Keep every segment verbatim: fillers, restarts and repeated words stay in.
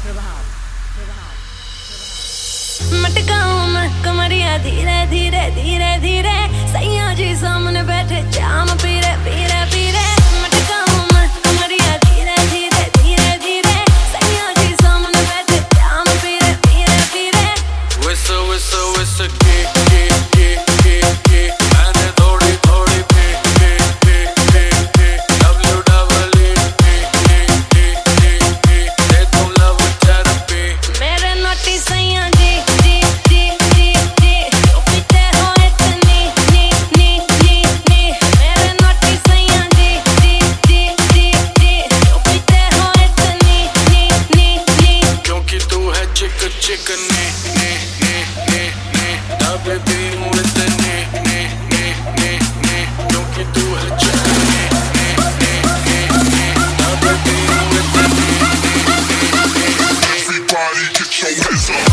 मटकाऊं मैं कमरिया धीरे धीरे धीरे धीरे, सैया जी सामने बैठे जाम पीरे पीरे पीरे। मटकाऊं मैं कमरिया धीरे धीरे धीरे धीरे, सैया जी सामने बैठे जाम पीरे पीरे पीरे। Whistle whistle whistle के के के के के, मैंने थोड़ी थोड़ी पे पे पे पे पे, W double E पे पे पे पे पे, दे तू love therapy। मेरे नोटी सैया जी जी जी जी जी, क्यों पीते हो इतनी नी नी नी नी। मेरे नोटी सैया जी जी जी जी जी, क्यों पीते हो इतनी नी नी नी। क्योंकि तू है चिक चिक ने ने ने ने ने, तब भी हूँ इतने ने ने ने ने। क्योंकि तू है चिक ने ने ने ने ने, तब भी हूँ इतने ने ने ने ने। Everybody get your hands up।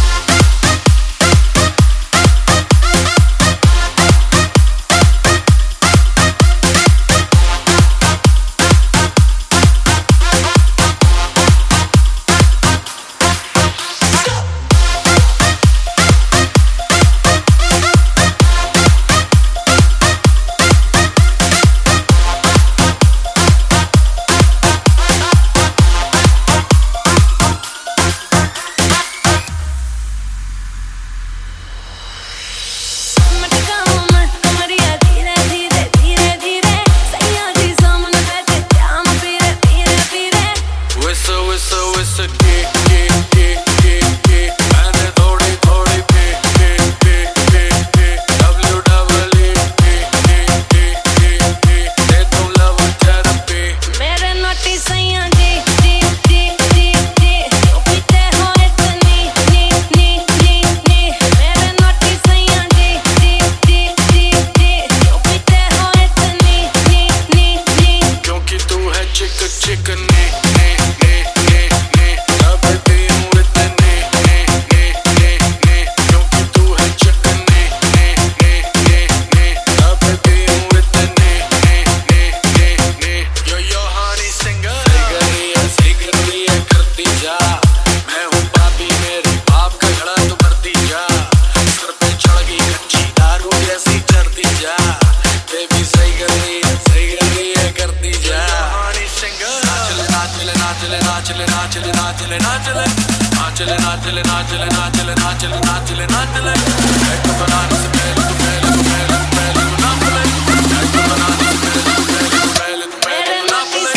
नाचले नाचले नाचले नाचले नाचले नाचले नाचले नाचले नाचले नाचले नाचले, एक बनाने से पहले तू पहले तू पहले तू पहले तू नाच ले, एक बनाने से पहले तू पहले तू पहले तू पहले तू नाच ले।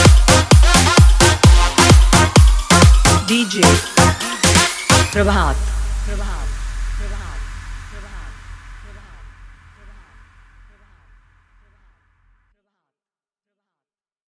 डीजे प्रभात।